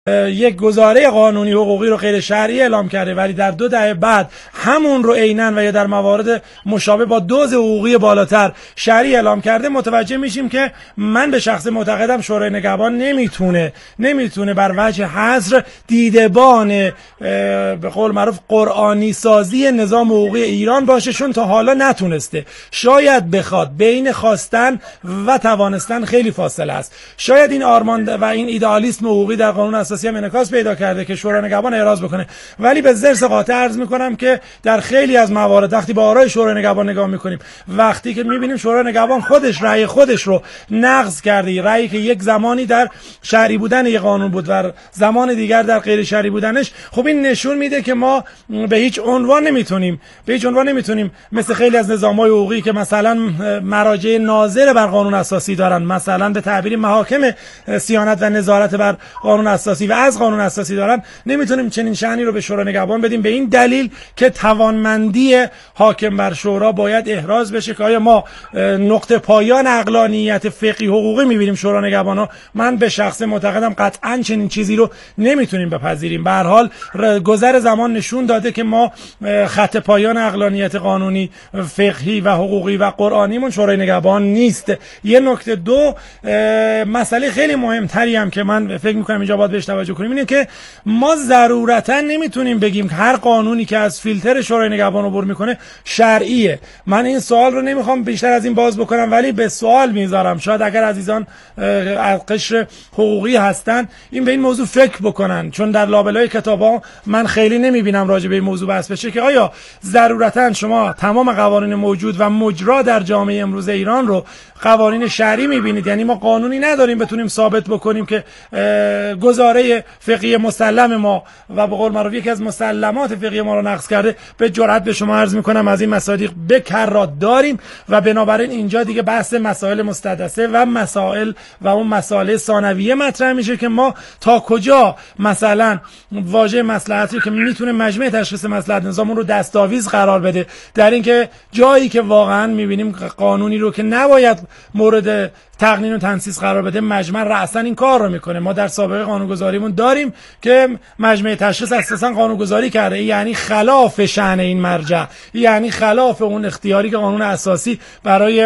یک گزاره قانونی حقوقی رو غیر شرعی اعلام کرده ولی در 2 دهه بعد همون رو عیناً و یا در موارد مشابه با دوز حقوقی بالاتر شرعی اعلام کرده، متوجه میشیم که من به شخص معتقدم شورای نگهبان نمیتونه بر وجه حصر دیدبان به قول معروف قرآنی سازی نظام حقوقی ایران باشه، چون تا حالا نتونسته. شاید بخواد، بین خواستن و توانستن خیلی فاصله است. شاید این آرمان و این ایدئالیسم حقوقی در قانون اساسی هم انعکاس پیدا کرده که شورای نگهبان اعراض بکنه، ولی به ضرس قاطع عرض میکنم که در خیلی از موارد وقتی با آرای شورای نگهبان نگاه میکنیم، وقتی که میبینیم شورای نگهبان رأی خودش رو نقض کرده، رأیی که یک زمانی در شرعی بودن یک قانون بود و زمان دیگر در غیر شرعی بودنش، خب این نشون میده که ما به هیچ عنوان نمیتونیم مثل خیلی از نظام‌های حقوقی که مثلا مراجع ناظر بر قانون اساسی دارن، مثلا به تعبیر محاکم صیانت و نظارت بر قانون اساسی و از قانون اساسی دارن، نمیتونیم چنین شأنی رو به شورای نگهبان بدیم، به این دلیل که توانمندی حاکم بر شورا باید احراز بشه که آیا ما نقطه پایان عقلانیت فقهی حقوقی میبینیم شورای نگهبان. من به شخص معتقدم قطعا چنین چیزی رو نمیتونیم بپذیریم. به هر حال گذر زمان نشون داده که ما خط پایان عقلانیت قانونی، فقهی و حقوقی و قرآنیمون شورای نگهبان نیست. یه نکته دو، مسئله خیلی مهمتری هم که من فکر میکنم اینجا باید بهش توجه کنیم اینه که ما ضرورتا نمیتونیم بگیم که هر قانونی که از فیلتر شورای نگهبان عبور میکنه شرعیه. من این سوال رو نمیخوام بیشتر از این باز بکنم، ولی به سوال میذارم، شاید اگر عزیزان از قشر حقوقی هستن این به این موضوع فکر بکنن، چون در لابلای کتابا من خیلی نمیبینم راجع به این موضوع بحث بشه که آیا ضرورتا شما تمام قوانین موجود و مجرا در جامعه امروز ایران رو قوانین شرعی میبینید. یعنی ما قانونی نداریم بتونیم ثابت بکنیم که گزاره فقهی مسلم ما و به قول معروف یکی از مسلمات فقهی ما رو نقض کرده. به جرئت به شما عرض میکنم از این مصادیق بکرات داریم و بنابراین اینجا دیگه بحث مسائل مستحدثه و مسائل و اون مسائل ثانویه مطرح میشه که ما تا کجا مثلا واژه مصلحتی که میتونه مجمع تشخیص مصلحت نظامون رو دستاویز قرار بده، در اینکه جایی که واقعا میبینیم قانونی رو که نباید مورد تقنین و تنصیص قرار بده، مجمع رأسا این کار رو میکنه. ما در سابقه قانونگذاریمون داریم که مجمع تشخیص اساسا قانونگذاری کرده، یعنی خلاف شأن این مرجع، یعنی خلاف اون اختیاری که قانون اساسی برای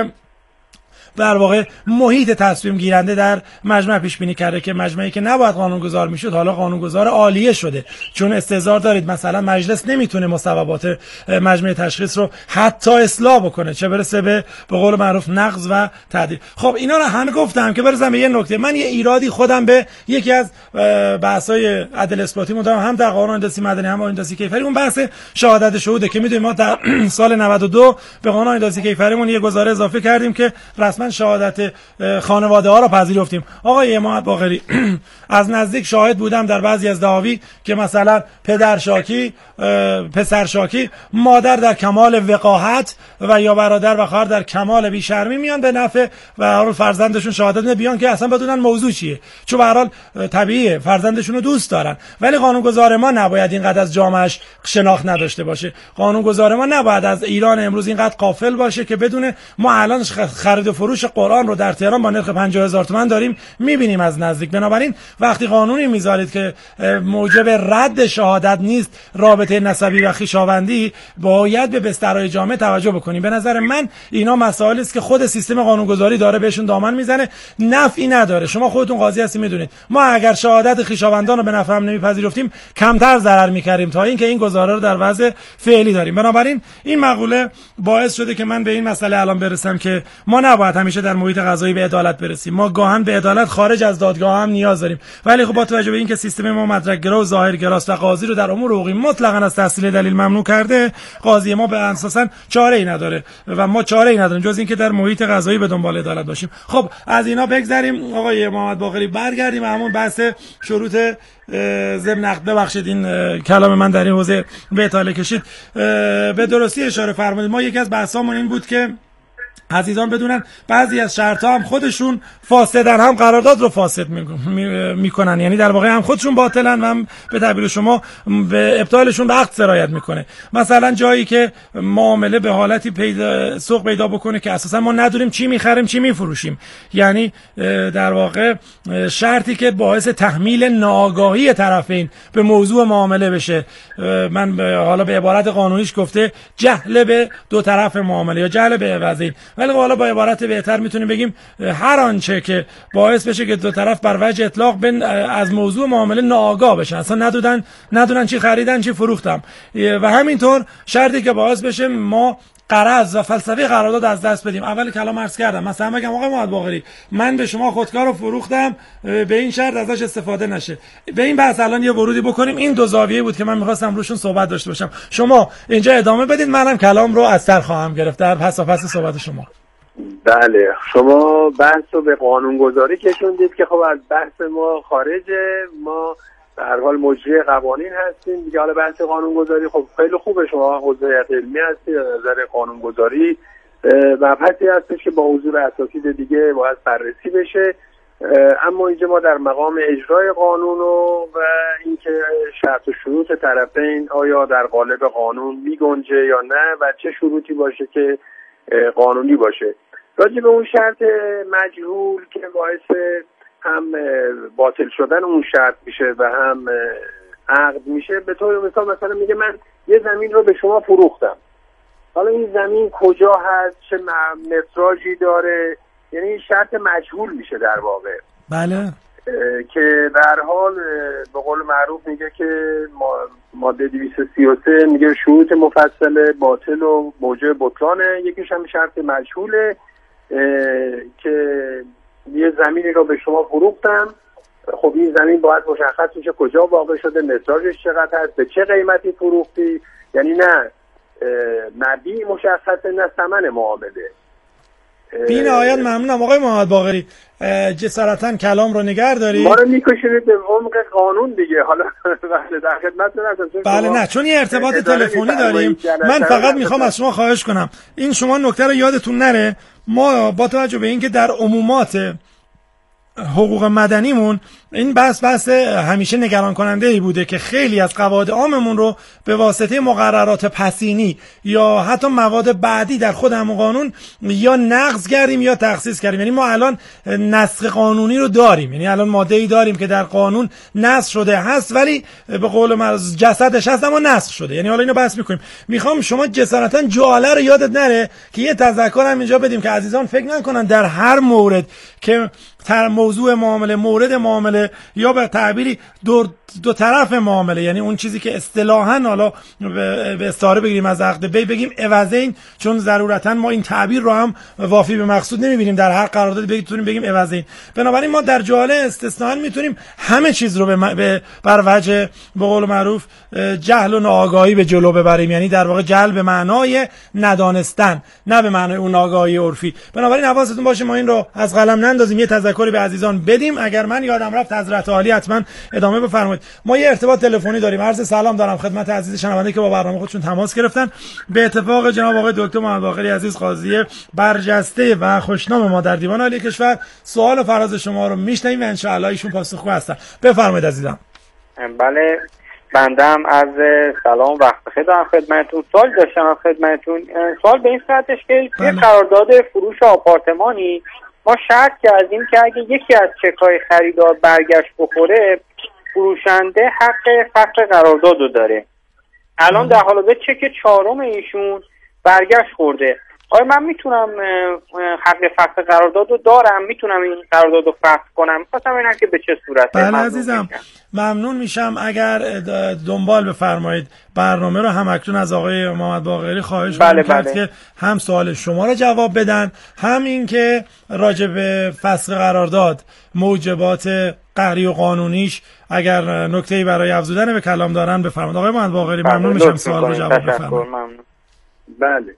در واقع محیط تصمیم گیرنده در مجمع پیش بینی کرده که مجمعی که نباید قانونگذار میشد حالا قانونگذار عالیه شده. چون استحضار دارید مثلا مجلس نمیتونه مصوبات مجمع تشخیص رو حتی اصلاح بکنه، چه برسه به قول معروف نقض و تعدیل. خب اینا رو همه گفتم که برسم به یه نکته. من یه ایرادی خودم به یکی از بحث‌های عدل اثباتی دارم، هم در قانون هندسی مدنی هم هندسی کیفری، اون بحث شهادت شهوده که میدونید ما در سال 92 به قانون هندسی کیفریمون یه گزاره اضافه کردیم که رسما شهادت خانواده ها را پذیرفتیم. آقای امامت باقری از نزدیک شاهد بودم در بعضی از دعاوی که مثلا پدر شاکی، پسر شاکی، مادر در کمال وقاحت و یا برادر و خواهر در کمال بی‌شرمی میان به نفع و فرزندشون شهادت میدن بیان که اصلا بدونن موضوع چیه، چون به هر حال طبیعیه فرزندشون رو دوست دارن. ولی قانونگذار ما نباید اینقدر از جامعهش شناخت نداشته باشه. قانونگذار ما نباید از ایران امروز اینقدر غافل باشه که بدونه ما الان خرید و فروش قرآن رو در تهران با نرخ 50,000 تومان داریم میبینیم از نزدیک. بنابراین وقتی قانونی میذارید که موجب رد شهادت نیست، رابطه نسبی و خویشاوندی، باید به بسترهای جامعه توجه بکنیم. به نظر من اینا مسائلی است که خود سیستم قانونگذاری داره بهشون دامن میزنه، نفعی نداره. شما خودتون قاضی هستید میدونید ما اگر شهادت خویشاوندان رو به نفع هم نمیپذیرفتیم کمتر ضرر میکردیم تا اینکه این گزاره رو در وضع فعلی داریم. بنابراین این مقوله باعث شده که من به این مسئله الان برسم که ما نباید همیشه در محیط قضایی به عدالت برسیم. ما گاهن به عدالت خارج از دادگاه هم نیاز داریم، ولی خب با توجه به اینکه سیستم ما مدرک‌گرا و ظاهرگراست و قاضی رو در امور حقوقی مطلقاً از تحصیل دلیل ممنوع کرده، قاضی ما به اساساً چاره‌ای نداره و ما چاره‌ای نداریم جز اینکه در محیط قضایی به دنبال عدالت باشیم. خب از اینا بگذریم آقای محمد باقری، برگردیم همون بحث شروط ضمن عقد. ببخشید این کلام من در این حوزه به اطاله کشید. به درستی اشاره فرمودید ما یکی از بحثامون این بود که عزیزان بدونن بعضی از شرط‌ها هم خودشون فاسدن، هم قرارداد رو فاسد میکنن، یعنی در واقع هم خودشون باطلن و هم به تعبیر شما به ابطالشون به عقد سرایت میکنه. مثلا جایی که معامله به حالتی سوق پیدا بکنه که اساسا ما ندونیم چی میخریم چی میفروشیم، یعنی در واقع شرطی که باعث تحمیل ناآگاهی طرفین به موضوع معامله بشه. من حالا به عبارت قانونیش گفته جهل به دو طرف معامله یا جهل به عوضین، ولی حالا با عبارت بهتر میتونیم بگیم هر آنچه که باعث بشه که دو طرف بر وجه اطلاق از موضوع معامله ناآگاه بشن، اصلا ندونن چی خریدن چی فروختم، و همینطور شرطی که باعث بشه ما غرض و فلسفه قرارداد از دست بدیم. اول کلام عرض کردم، مثلا بگم آقای محمد باقری من به شما خودکار رو فروختم به این شرط ازش استفاده نشه. به این بحث الان یه ورودی بکنیم. این دو زاویه بود که من می‌خواستم روشون صحبت داشته باشم. شما اینجا ادامه بدید، منم کلام رو از سر خواهم گرفت در پس صحبت شما. بله، شما بحث رو به قانونگذاری کشوندید که خب از بحث ما خارجه. ما به هر حال مجری قوانین هستیم دیگه. حالا بحث قانونگذاری خب خیلی خوبه، شما عضو علمی هستید، از نظر قانونگذاری مبحثی هستش که با حضور اساتید دیگه باید بررسی بشه. اما اینجا ما در مقام اجرای قانون و اینکه شرط و شروط طرفین آیا در قالب قانون میگنجه یا نه و چه شروطی باشه که قانونی باشه. راجع به اون شرط مجهول که باعث هم باطل شدن اون شرط میشه و هم عقد میشه، به طور مثلا میگه من یه زمین رو به شما فروختم، حالا این زمین کجا هست، چه متراژی داره، یعنی شرط مجهول میشه در واقع. بله، که در حال به قول معروف میگه که ماده 233 میگه شروط مفصل باطل و موجب بطلانه. یکیش هم شرط مجهوله که یه زمینی رو به شما فروختم، خب این زمین باید مشخص میشه کجا واقع شده، متراژش چقدر هست، به چه قیمتی فروختی، یعنی نه مبیع مشخصه نه ثمن معامله. بی نهایت ممنونم آقای محمد باقری، جسارتا کلام رو نگه دارید. ما رو میکشونید به عمق قانون دیگه. حالا در خدمتتون هستم. بله نه، چون یه ارتباط تلفنی داریم. من فقط میخوام از شما خواهش کنم این شما نکته رو یادتون نره، ما با توجه به اینکه در عمومات حقوق مدنیمون این بحث همیشه نگران کننده ای بوده که خیلی از قواعد عاممون رو به واسطه مقررات پسینی یا حتی مواد بعدی در خود همون قانون یا نقض کردیم یا تخصیص کردیم. یعنی ما الان نسخ قانونی رو داریم، یعنی الان ماده ای داریم که در قانون نسخ شده هست ولی به قول من جسدش هست اما نسخ شده. یعنی حالا اینو بحث می‌کنیم. میخوام شما جسارتا جاله رو یادت نره که یه تذکر هم اینجا بدیم که عزیزان فکر نکنن در هر مورد که موضوع معامله، مورد معامله یا به تعبیری دو طرف معامله، یعنی اون چیزی که اصطلاحاً حالا به استعاره بگیریم از عقد بی بگیم عوضین، چون ضرورتاً ما این تعبیر رو هم وافی به مقصود نمیبینیم در هر قرارداد بتونیم بگیم عوضین. بنابراین ما در جاله استثناء میتونیم همه چیز رو بر وجه به قول معروف جهل و ناآگاهی به جلو ببریم، یعنی در واقع جهل به معنای ندانستن نه به معنای اون آگاهی عرفی. بنابراین حواستون باشه ما این رو از قلم نندازیم، یه تذکری به عزیزان بدیم. اگر من یادم رفت حضرت عالی حتما ادامه بفرمایید. ما یه ارتباط تلفنی داریم. عرض سلام دارم خدمت عزیز شنونده که با برنامه خودشون تماس گرفتن. به اتفاق جناب آقای دکتر محمد باقری عزیز قاضی برجسته و خوشنام ما در دیوان عالی کشور سوال و فراز شما رو میشنویم و ان شاء الله ایشون پاسخگو هستن. بفرمایید عزیزم. بله، بندم از سلام وقت بخیر دارم خدمتتون. سوال داشتم خدمتتون. سوال به این صورتش که توی قرارداد فروش آپارتمانی ما شرط کردیم که اگه یکی از چک‌های خریدار برگشت بخوره فروشنده حق فسخ قرارداد رو داره. الان در حال حاضر چک چهارم ایشون برگشت خورده. آیا من میتونم حق فسخ قرارداد رو دارم؟ میتونم این قرارداد رو فسخ کنم؟ می‌خواستم ببینم که به چه صورته. بله عزیزم، ممنون میشم اگر دنبال بفرمایید برنامه رو هم اکنون از آقای محمد باقری خواهش می‌کنم که هم سوال شما رو جواب بدن، هم این که راجع به فسخ قرارداد موجبات قهری و قانونیش اگر نکته‌ای برای افزودن به کلام دارن بفرمایید. آقای محمد باقری ممنون میشم سوال رو جواب بفرمایید. بله،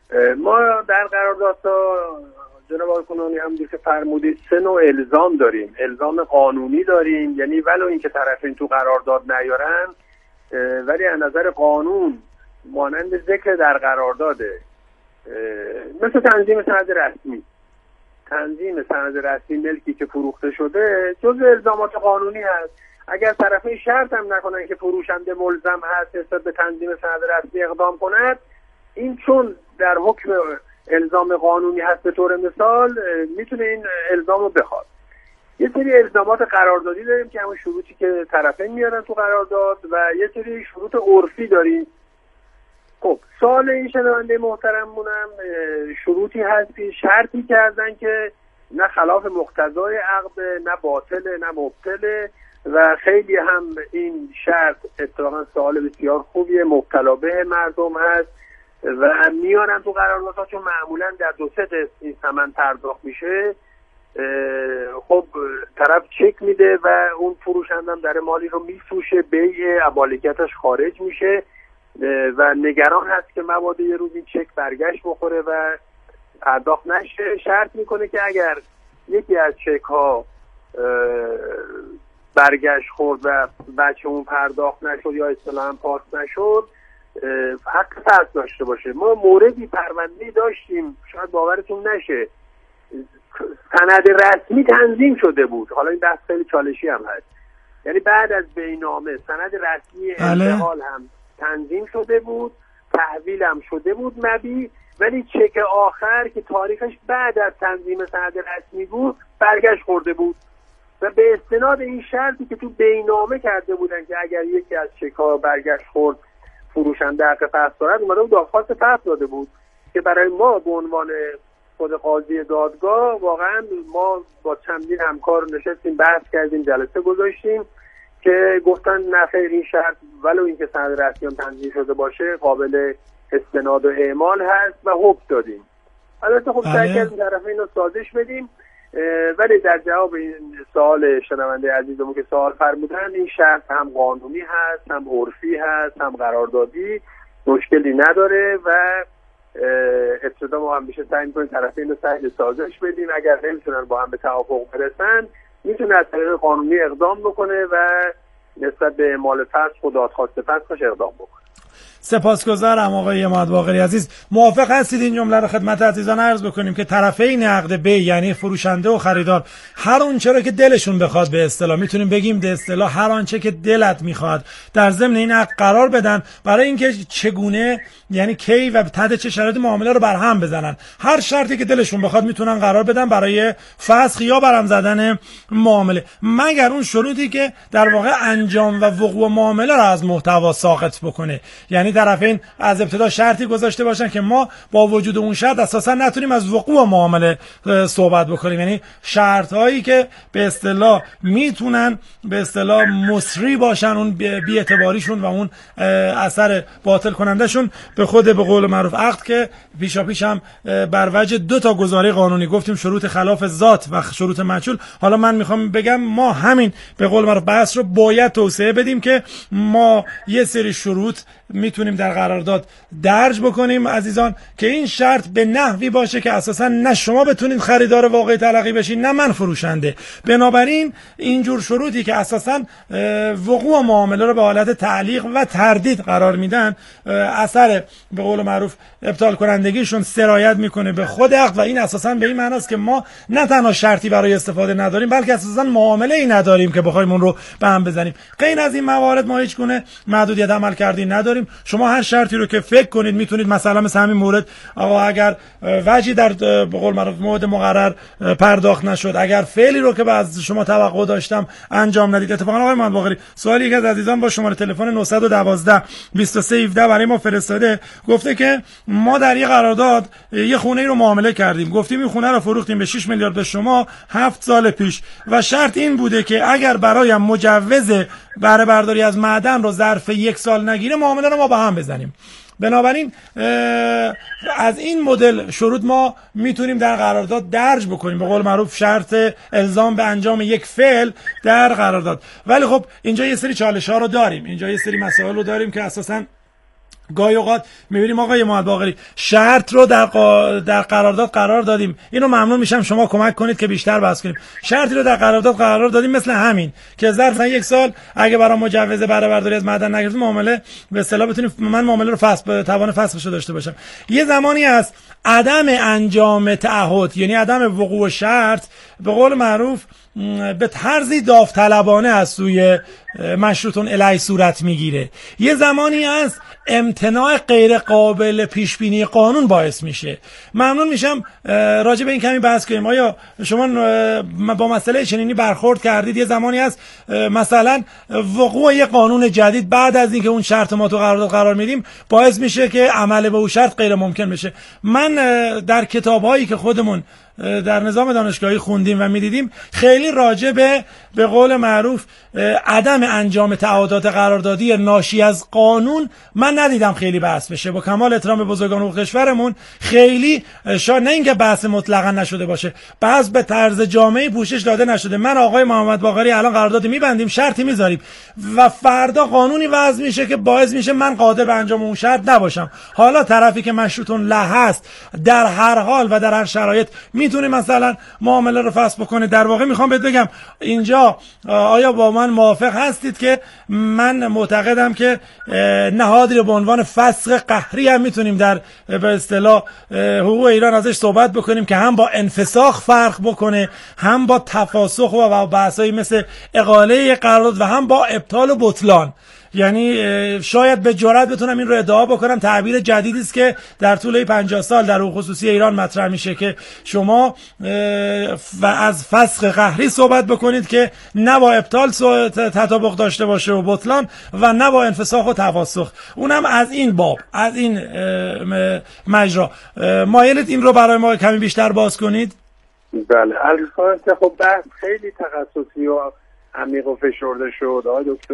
ما در قراردادها جناب آقای کنانی همونجوری که فرمودید سه نوع الزام داریم. الزام قانونی داریم، یعنی ولو اینکه طرفین تو قرارداد نیارن ولی از نظر قانون مانند ذکر در قرارداده مثل تنظیم سند رسمی. تنظیم سند رسمی ملکی که فروخته شده جزء الزامات قانونی هست. اگر طرفین شرط هم نکنن که فروشنده ملزم هست نسبت به تنظیم سند رسمی اقدام کند، این چون در حکم الزام قانونی هست به طور مثال میتونه این الزام رو بخواد. یه سری الزامات قراردادی داریم که همون شروطی که طرفین میارن تو قرارداد و یه سری شروط عرفی داریم. خب سوال این شنونده محترمونم شروطی هست که شرطی کردن که نه خلاف مقتضای عقد، نه باطله، نه مبطله و خیلی هم این شرط اتفاقا سوال بسیار خوبیه، مبتلا به مردم هست و میارن تو قراردادها چون معمولا در 2-3 قسط این ثمن پرداخت میشه. خب طرف چک میده و اون فروشنده هم در مالی رو میفروشه، بیع مالکیتش خارج میشه و نگران هست که مبادا یه روز این چک برگشت بخوره و پرداخت نشه. شرط میکنه که اگر یکی از چک ها برگشت خورد و بچه اون پرداخت نشد یا اصطلاحاً پاس نشد حق پس داشته باشه. ما موردی پرونده‌ای داشتیم شاید باورتون نشه، سند رسمی تنظیم شده بود. حالا این بحث خیلی چالشی هم هست، یعنی بعد از بینامه سند رسمی انتقال هم تنظیم شده بود، تحویل هم شده بود مبیع، ولی چک آخر که تاریخش بعد از تنظیم سند رسمی بود برگشت خورده بود و به استناد این شرطی که تو بینامه کرده بودن که اگر یکی از چک ها برگشت خورد فروشنده حق فسخ دارد، اومده بود درخواست فسخ داده بود که برای ما به عنوان خود قاضی دادگاه واقعا ما با چندین همکار نشستیم بحث کردیم، جلسه گذاشتیم که گفتن نه خیر این شرط ولو اینکه سند رسمی تنظیم شده باشه قابل استناد و اعمال هست و حکم دادیم. البته خب سعی کردیم طرفین رو سازش بدیم، ولی در جواب این سوال شنونده عزیزمون که سوال فرمودن، این شرط هم قانونی هست، هم عرفی هست، هم قراردادی، مشکلی نداره و ابتدا ما هم میشه سعی می‌کنیم طرفین رو سعی سازش بدیم. اگر نمیتونن با هم به توافق برسن میتونه از طریق قانونی اقدام بکنه و نسبت به اعمال فسخ و دادخواست فسخش اقدام بکنه. سپاسگزارم آقای عماد باقری عزیز. موافق هستید این جمله رو خدمت عزیزان عرض بکنیم که طرفین عقد بیع یعنی فروشنده و خریدار هر اونچه رو که دلشون بخواد به اصطلاح میتونیم بگیم به اصطلاح هر آنچه که دلت میخواد در ضمن این عقد قرار بدن برای اینکه چگونه یعنی کی و تحت چه شرایطی معامله رو برهم بزنن. هر شرطی که دلشون بخواد میتونن قرار بدن برای فسخ یا برهم زدن معامله، مگر اون شروطی که در واقع انجام و وقوع معامله رو از محتوا ساقط بکنه. یعنی طرفین از ابتدا شرطی گذاشته باشن که ما با وجود اون شرط اساسا نتونیم از وقوع معامله صحبت بکنیم، یعنی شرط هایی که به اصطلاح میتونن به اصطلاح مصری باشن اون بی اعتباریشون و اون اثر باطل کننده شون به خود به قول معروف عقد که پیش هم بر وجه 2 گزاره قانونی گفتیم، شروط خلاف ذات و شروط مجهول. حالا من میخوام بگم ما همین به قول معروف بحث رو باید توسعه بدیم که ما یه سری شروط میتونیم در قرارداد درج بکنیم عزیزان که این شرط به نحوی باشه که اساسا نه شما بتونید خریدار واقعی تلقی بشین نه من فروشنده. بنابراین اینجور شروطی که اساسا وقوع معامله رو به حالت تعلیق و تردید قرار میدن اثر به قول معروف ابطال کنندگیشون سرایت میکنه به خود عقد و این اساسا به این معناست که ما نه تنها شرطی برای استفاده نداریم بلکه اساسا معامله ای نداریم که بخوایم اون رو به هم بزنیم. غیر از این موارد ما هیچ گونه محدودیت عمل کردی نداریم. شما هر شرطی رو که فکر کنید میتونید، مثلا مثل همین مورد آقا اگر وجهی در به قول معروف موعد مقرر پرداخت نشد، اگر فعلی رو که از شما توقع داشتم انجام ندید. اتفاقا آقای محمد باقری سوالی یکی از عزیزان با شماره تلفن 912 2317 برای ما فرستاده، گفته که ما در یه قرارداد یه خونه رو معامله کردیم، گفتیم این خونه رو فروختیم به 6 میلیارد به شما 7 سال پیش و شرط این بوده که اگر برایم مجوز بهره برداری از معدن رو ظرف 1 سال نگیره معامله رو ما با هم بزنیم. بنابراین از این مدل شروط ما میتونیم در قرارداد درج بکنیم، به قول معروف شرط الزام به انجام یک فعل در قرارداد. ولی خب اینجا یه سری چالش ها رو داریم، اینجا یه سری مسائل رو داریم که اساساً گاهی اوقات میبینیم آقای محمد باقری شرط رو در قرارداد قرار دادیم، اینو ممنون میشم شما کمک کنید که بیشتر بحث کنیم. شرطی رو در قرارداد قرار دادیم مثل همین که ظرف 1 سال اگه برام مجوز بهره برداری از معدن نگرفتیم معامله به اصطلاح بتونیم من معامله رو توان فسخش داشته باشم. یه زمانی هست عدم انجام تعهد، یعنی عدم وقوع شرط، به قول معروف به طرزی داوطلبانه از سوی مشروطون الیه صورت میگیره. یه زمانی هست امتناع غیر قابل پیش بینی قانون باعث میشه. ممنون میشم راجع به این کمی بحث کنیم. آیا شما با مسئله چنینی برخورد کردید؟ یه زمانی هست مثلا وقوع یه قانون جدید بعد از اینکه اون شرط ما تو قرارداد قرار میدیم باعث میشه که عمل به اون شرط غیر ممکن بشه. من در کتاب‌هایی که خودمون در نظام دانشگاهی خوندیم و میدیدیم خیلی راجع به قول معروف عدم انجام تعهدات قراردادی ناشی از قانون من ندیدم خیلی بحث بشه. با کمال احترام به بزرگان حقوق کشورمون خیلی شاید نه اینکه بحث مطلقا نشده باشه، بحث به طرز جامعی پوشش داده نشده. من آقای محمد باقری الان قرارداد میبندیم، شرطی میذاریم و فردا قانونی وضع میشه که باعث میشه من قادر به انجام اون شرط نباشم. حالا طرفی که مشروطون له هست در هر حال و در هر شرایط میتونه مثلا معامله رو فسخ بکنه. در واقع میخوام بهت بگم اینجا آیا با من موافق هستید که من معتقدم که نهادی رو به عنوان فسخ قهری هم میتونیم در به اصطلاح حقوق ایران ازش صحبت بکنیم که هم با انفساخ فرق بکنه، هم با تفاسخ و بحثایی مثل اقاله قرارداد و هم با ابطال و بطلان. یعنی شاید به جرئت بتونم این رو ادعا بکنم تعبیر جدیدی است که در طول 50 سال در حقوق خصوصی ایران مطرح میشه که شما و از فسخ قهری صحبت بکنید که نه با ابطال تطابق داشته باشه و بطلان و نه با انفساخ و تفاسخ، اونم از این باب، از این مجرا. مایلید این رو برای ما کمی بیشتر باز کنید؟ بله، البته خب بحث خیلی تخصصی و عمیق و فشرده شد آقای دکتر.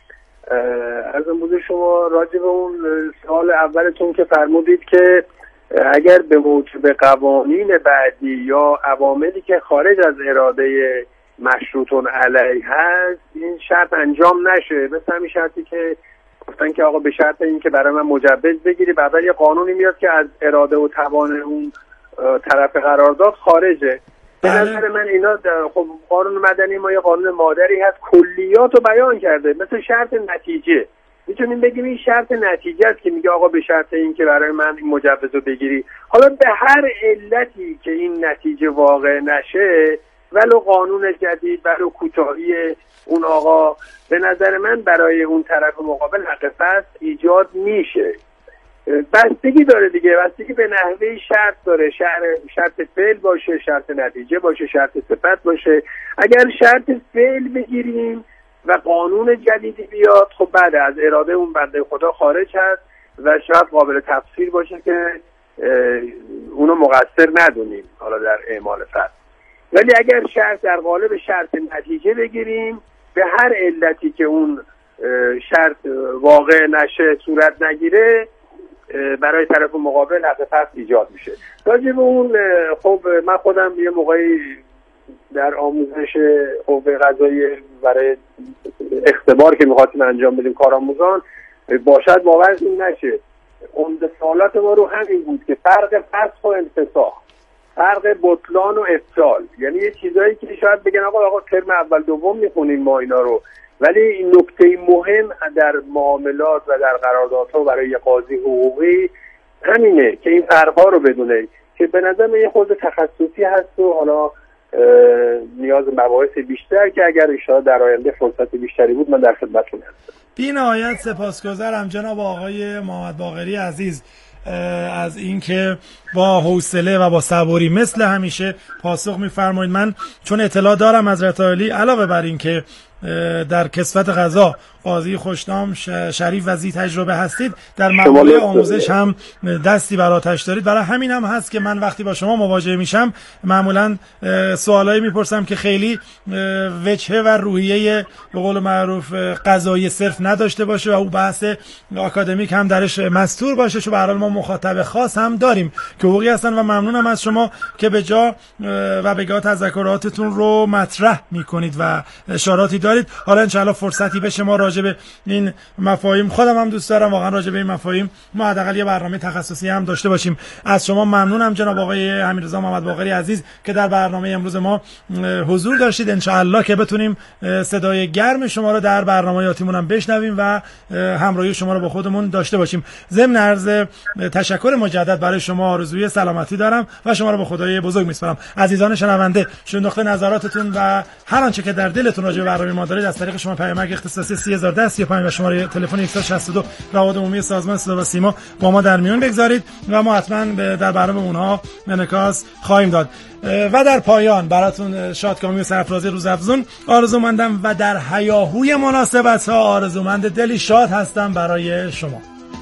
از امروز شما راجع به اون سال اولتون که فرمودید که اگر به موجب قوانین بعدی یا عواملی که خارج از اراده مشروطون علیه هست این شرط انجام نشه، مثل همین شرطی که گفتن که آقا به شرط این که برای من مجوز بگیری، بعدا یه قانونی میاد که از اراده و توان اون طرف قرارداد خارجه. به نظر من اینا خب قانون مدنی ما یه قانون مادری هست کلیات رو بیان کرده، مثل شرط نتیجه. میتونیم بگیم این شرط نتیجه است که میگه آقا به شرط این که برای من این مجوز رو بگیری، حالا به هر علتی که این نتیجه واقع نشه ولو قانون جدید ولو کوتاهی اون آقا، به نظر من برای اون طرف مقابل حق فسخ ایجاد میشه. بستگی داره دیگه، بستگی به نحوه شرط داره، شرط فعل باشه، شرط نتیجه باشه، شرط صفت باشه. اگر شرط فعل بگیریم و قانون جدیدی بیاد خب بعد از اراده اون بنده خدا خارج هست و شاید قابل تفسیر باشه که اونو مقصر ندونیم حالا در اعمال فرض. ولی اگر شرط در قالب شرط نتیجه بگیریم به هر علتی که اون شرط واقع نشه، صورت نگیره، برای طرف مقابل حق فسخ ایجاد میشه. راجع به اون خب من خودم یه موقعی در آموزش حقوق قضایی برای اختبار که می‌خواستیم انجام بدیم کارآموزان، باشد باورتون نشه عمده سوالات ما رو همین بود که فرق فسخ و انفساخ، فرق بطلان و ابطال، یعنی یه چیزایی که شاید بگن آقا ترم اول دوم میخونیم ما اینا رو، ولی نکته مهم در معاملات و در قراردادها برای یه قاضی حقوقی همینه که این فرق‌ها رو بدونه که به نظر من یه خود تخصصی هست و حالا نیاز مباحث بیشتر که اگر انشاءالله در آینده فرصت بیشتری بود من در خدمتتون هستم. بی نهایت سپاسگزارم جناب آقای محمد باقری عزیز از اینکه با حوصله و با صبوری مثل همیشه پاسخ می‌فرمایید. من چون اطلاع دارم از رتالی علاوه بر این که در کسوت قضا قاضی خوشنام شریف و ذی تجربه هستید، در مقاله آموزش هم دستی بر آتش دارید. برای همین هم هست که من وقتی با شما مواجه میشم معمولا سوالایی میپرسم که خیلی وجهه و روحیه به قول معروف قضایی صرف نداشته باشه و او بحث آکادمیک هم درش مستور باشه، چون به هر حال ما مخاطب خاص هم داریم که حقوقی هستن و ممنونم از شما که به جا و بگاه تذکراتتون رو مطرح میکنید و اشاراتی دارید. حالا انشاءالله فرصتی بشه ما راجع راجع به این مفاهیم. خودم هم دوست دارم واقعا راجع به این مفاهیم ما حداقل یه برنامه تخصصی هم داشته باشیم. از شما ممنونم جناب آقای امیررضا محمد باقری عزیز که در برنامه امروز ما حضور داشتید. ان شاء الله که بتونیم صدای گرم شما رو در برنامه آتیمون هم بشنویم و همراهی شما رو با خودمون داشته باشیم. ضمن عرض تشکر مجدد برای شما آرزوی سلامتی دارم و شما رو به خدای بزرگ میسپارم. عزیزان شنونده، شناخت نظراتتون و هر آنچه که در دلتون راجع به برنامه ما دارید از طریق شما پیامک اختصاصی 3010 35 و شماره تلفن 162 روابط عمومی سازمان صدا و سیما با ما در میون بگذارید و ما حتما در برنامه اونها انعکاس خواهیم داد. و در پایان براتون شادکامی و سرفرازی روزافزون آرزومندم و در هیاهوی مناسبت‌ها آرزومند دلی شاد هستم برای شما.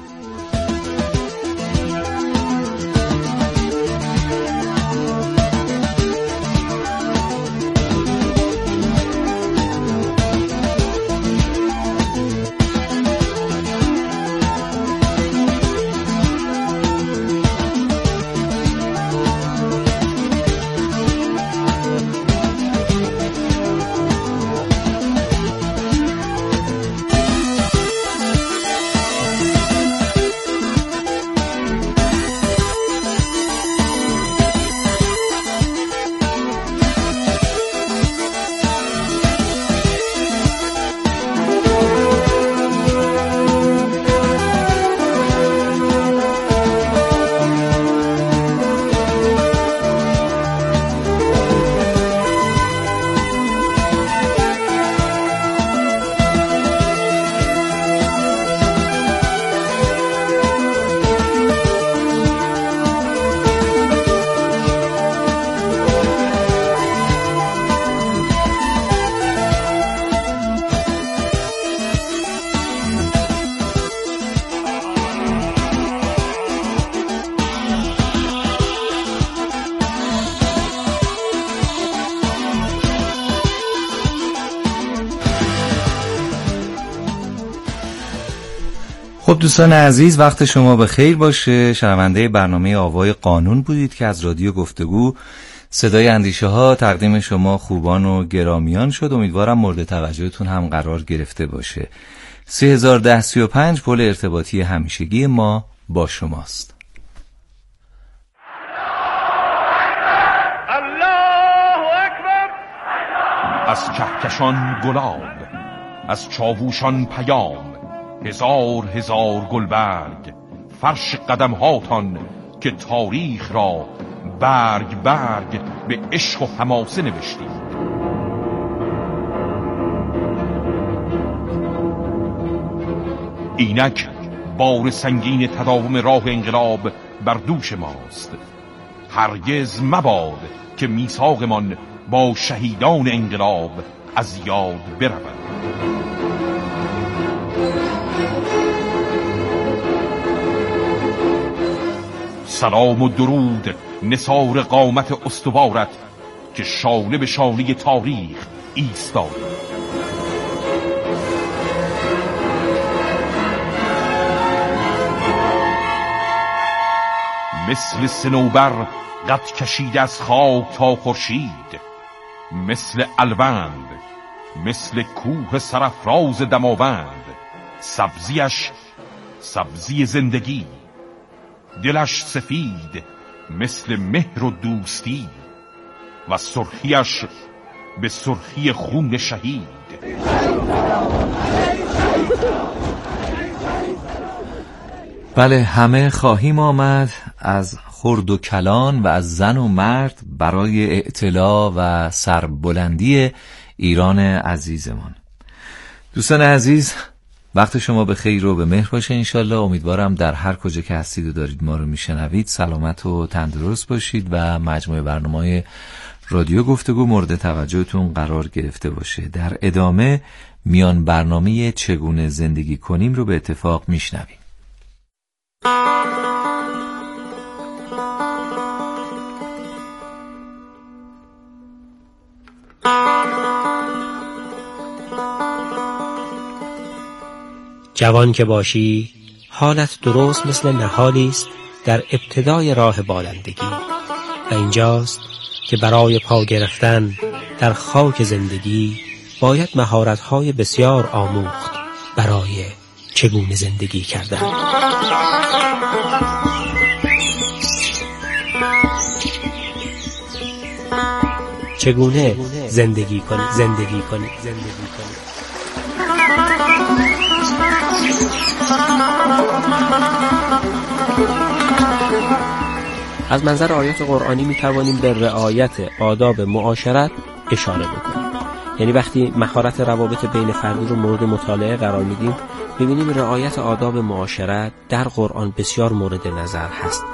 خب دوستان عزیز، وقت شما به خیر باشه. شنونده برنامه آوای قانون بودید که از رادیو گفتگو صدای اندیشه ها تقدیم شما خوبان و گرامیان شد. امیدوارم مورد توجهتون هم قرار گرفته باشه. 301035 پل ارتباطی همیشگی ما با شماست. الله اکبر. از کهکشان گلاب، از چاووشان پیام، هزار هزار گلبرگ فرش قدم هاتان که تاریخ را برگ برگ به عشق و حماسه نوشتید. اینک بار سنگین تداوم راه انقلاب بر دوش ماست. هرگز مباد که میثاقمان با شهیدان انقلاب از یاد برود. سلام و درود نثار قامت استوارت که شانه به شانه تاریخ ایستاد. مثل صنوبر قد کشید از خاک تا خورشید، مثل الوند، مثل کوه سرافراز دماوند، سبزیش سبزی زندگی، دلش سفید مثل مهر و دوستی و سرخیش به سرخی خون شهید. بله، همه خواهیم آمد از خرد و کلان و از زن و مرد برای اعتلا و سربلندی ایران عزیزمان. دوستان عزیز، وقت شما به خیر و به مهر باشه انشالله. امیدوارم در هر کجا که هستید و دارید ما رو میشنوید سلامت و تندرست باشید و مجموعه برنامه‌های رادیو گفتگو مورد توجهتون قرار گرفته باشه. در ادامه میان برنامه چگونه زندگی کنیم رو به اتفاق میشنویم. جوان که باشی حالت درست مثل نهالی است در ابتدای راه بالندگی و اینجاست که برای پا گرفتن در خاک زندگی باید مهارت‌های بسیار آموخت برای چگونه زندگی کردن. چگونه زندگی کنی. از منظر آیات قرآنی می توانیم به رعایت آداب معاشرت اشاره بکنیم. یعنی وقتی مهارت روابط بین فردی رو مورد مطالعه قرار میدیم، می‌بینیم رعایت آداب معاشرت در قرآن بسیار مورد نظر هست.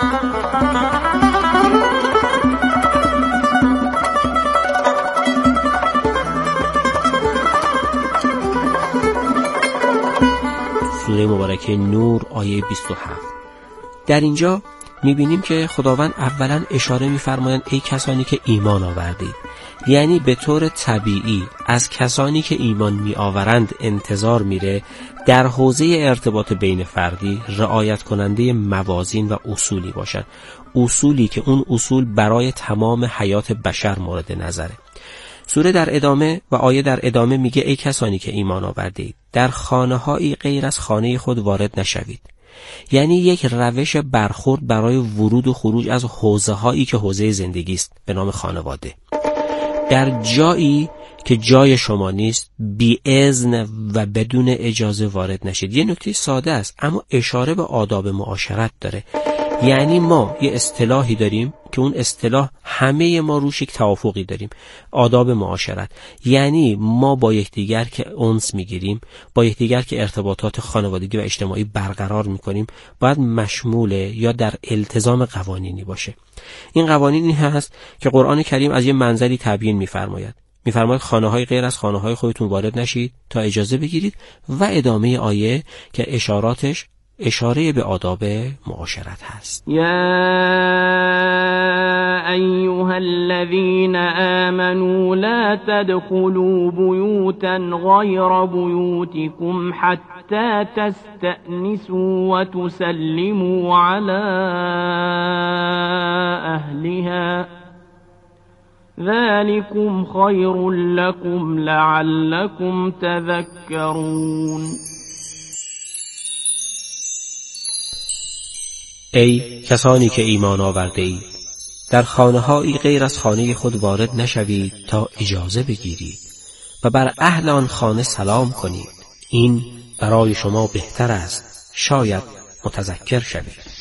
سوره مبارکه نور آیه 27. در اینجا می‌بینیم که خداوند اولا اشاره می‌فرمایند ای کسانی که ایمان آوردید. یعنی به طور طبیعی از کسانی که ایمان می‌آورند انتظار میره در حوزه ارتباط بین فردی رعایت کننده موازین و اصولی باشند. اصولی که اون اصول برای تمام حیات بشر مورد نظره. سوره در ادامه و آیه در ادامه میگه ای کسانی که ایمان آوردید در خانه‌هایی غیر از خانه خود وارد نشوید. یعنی یک روش برخورد برای ورود و خروج از حوزه‌هایی که حوزه زندگی است به نام خانواده. در جایی که جای شما نیست بی اذن و بدون اجازه وارد نشید. یه نکته ساده است اما اشاره به آداب معاشرت داره. یعنی ما یه اصطلاحی داریم که اون اصطلاح همه ما روش یک توافقی داریم، آداب معاشرت. یعنی ما با یکدیگر که انس میگیریم، با یکدیگر که ارتباطات خانوادگی و اجتماعی برقرار میکنیم، باید مشمول یا در التزام قوانینی باشه. این قوانین این هست که قرآن کریم از یه منظری تبیین میفرماید. خانه‌های غیر از خانه‌های خودتون وارد نشید تا اجازه بگیرید و ادامه آیه که اشاراتش اشاره به آداب معاشرت هست. یا ایها الذین آمنوا لا تدخلوا بیوتا غیر بیوتکم حتی تستأنسوا و تسلموا علی اهلها ذلكم خیر لكم لعلكم تذکرون. ای کسانی که ایمان آورده اید در خانه‌هایی غیر از خانه خود وارد نشوید تا اجازه بگیرید و بر اهل آن خانه سلام کنید. این برای شما بهتر است، شاید متذکر شوید.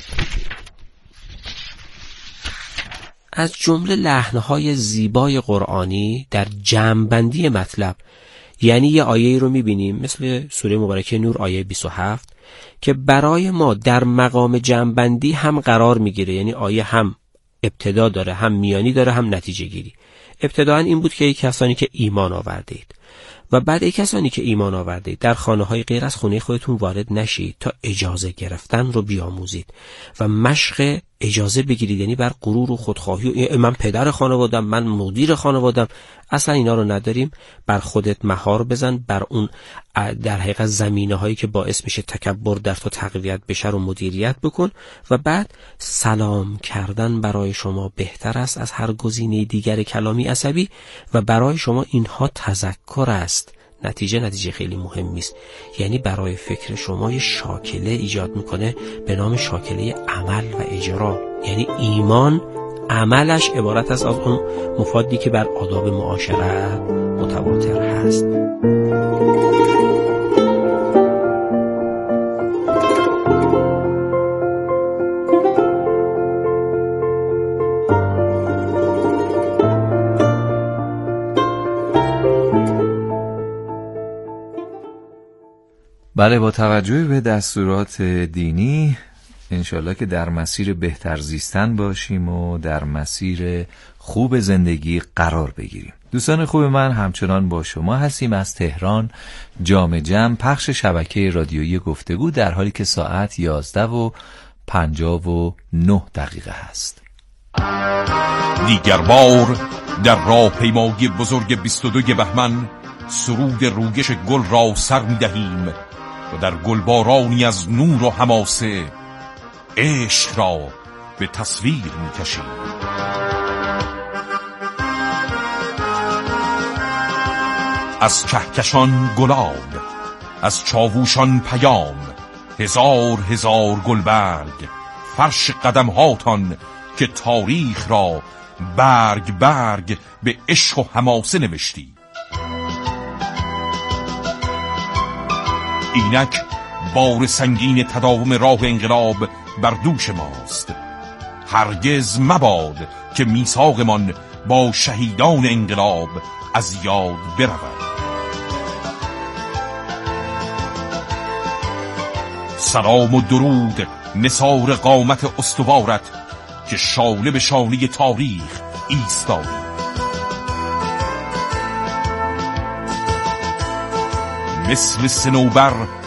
از جمله لحن‌های زیبای قرآنی در جمع‌بندی مطلب، یعنی یه آیه رو می‌بینیم مثل سوره مبارکه نور آیه 27 که برای ما در مقام جمع‌بندی هم قرار میگیره. یعنی آیه هم ابتدا داره، هم میانی داره، هم نتیجه گیری. ابتداً این بود که ای کسانی که ایمان آوردید و بعد ای کسانی که ایمان آوردید در خانه‌های غیر از خانه خودتون وارد نشید تا اجازه گرفتن رو بیاموزید و مشق اجازه بگیرید. یعنی بر غرور و خودخواهی و من پدر خانوادم، من مدیر خانوادم، اصلا اینا رو نداریم. بر خودت مهار بزن، بر اون در حقیقت زمینه هایی که باعث میشه تکبر در تو تقویت بشه رو مدیریت بکن و بعد سلام کردن برای شما بهتر است از هر گزینه دیگر کلامی عصبی و برای شما اینها تذکر است. نتیجه خیلی مهمی است. یعنی برای فکر شما یه شاکله ایجاد میکنه به نام شاکله عمل و اجرا. یعنی ایمان عملش عبارت است از اون مفادی که بر آداب معاشرت متواتر هست. بله، با توجه به دستورات دینی انشالله که در مسیر بهتر زیستن باشیم و در مسیر خوب زندگی قرار بگیریم. دوستان خوب من، همچنان با شما هستیم از تهران جام جم، پخش شبکه رادیویی گفتگو، در حالی که ساعت 11:59 هست. دیگر بار در راهپیمایی بزرگ 22 بهمن سرود رویش گل را سر می‌دهیم و در گلبارانی از نور و حماسه عشق را به تصویر می‌کشیم. از کهکشان گلاب از چاووشان پیام، هزار هزار گلبرگ، فرش قدم هاتان که تاریخ را برگ برگ به عشق و حماسه نوشتی. اینک بار سنگین تداوم راه انقلاب بر دوش ماست. هرگز مباد که میثاقمان با شهیدان انقلاب از یاد برود. سلام و درود نثار قامت استوارت که شاله به شانه تاریخ ایستادی. مثل صنوبر